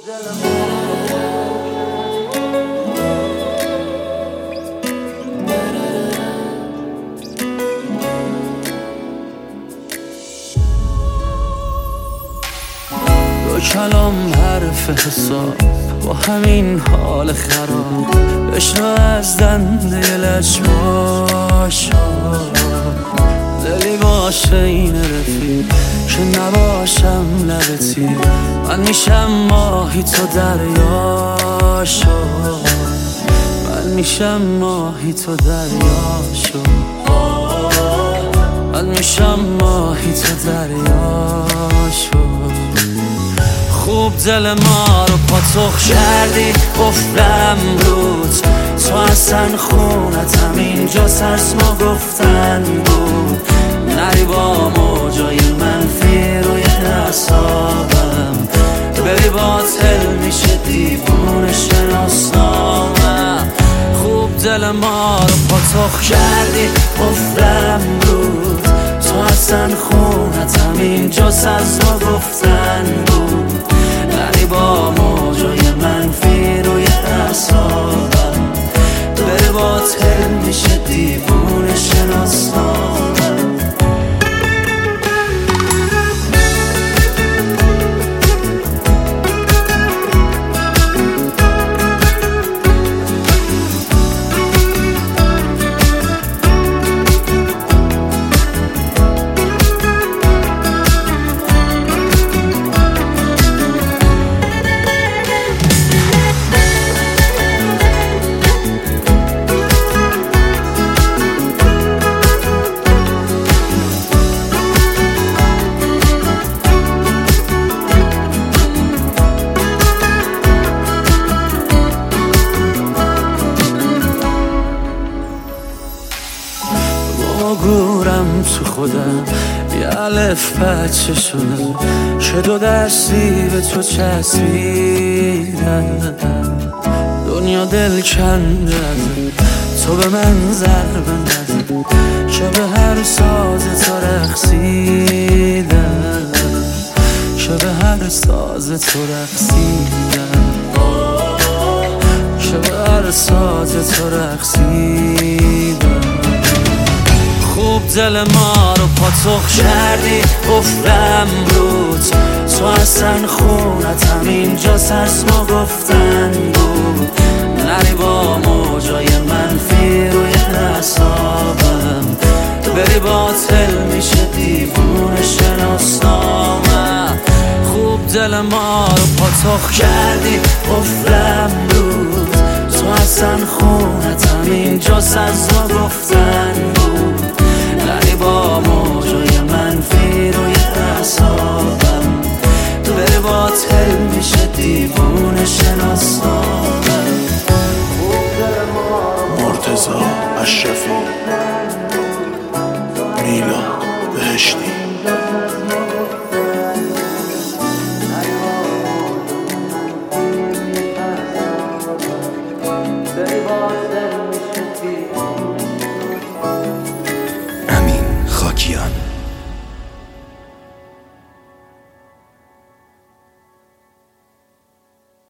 دو کلام حرف حساب با همین حال خراب بشنو از دنده لجباش دلی باشه این رفیق که نباشم لب تیر من میشم ماهی تو دریاشو من میشم ماهی تو دریاشو من میشم ماهی تو دریاشو خوب دل ما رو پاتوخ کردی قفلم رود تو اصلا خونتم اینجا ترس ما گفتن بود نری با موجای منفی روی اعصابم بری باطل میشه دیوونه شناسنامم خوب دل ما رو پاتوخ کردی قفلم رود تو اصلا خونتم اینجا ترس ما گفتن بود نری با موجای منفی روی اعصابم بری باطل میشه دیوونه شناسنامم گورم تو خودم یه الف بچه شدم که دو دستی به تو چسبیدم دنیا دل کنده تو به من ضربه نزن که به هر ساز تو رقصیدم که به هر ساز تو رقصیدم که به هر ساز تو رقصیدم خوب دل ما رو پاتوخ کردی قفلم رود تو اصلا خونتم اینجا ترس ما گفتن بود نری با موجای منفی روی اعصابم بری باطل میشه دیوونه شناسنامم خوب دل ما رو پاتوخ کردی قفلم رود تو اصلا خونتم اینجا ترس ما گفتن بود نری با موجای منفی روی اعصابم بری باطل میشه دیوونه شناسنامم مرتضی اشرفی میلاد بهشتی بری باطل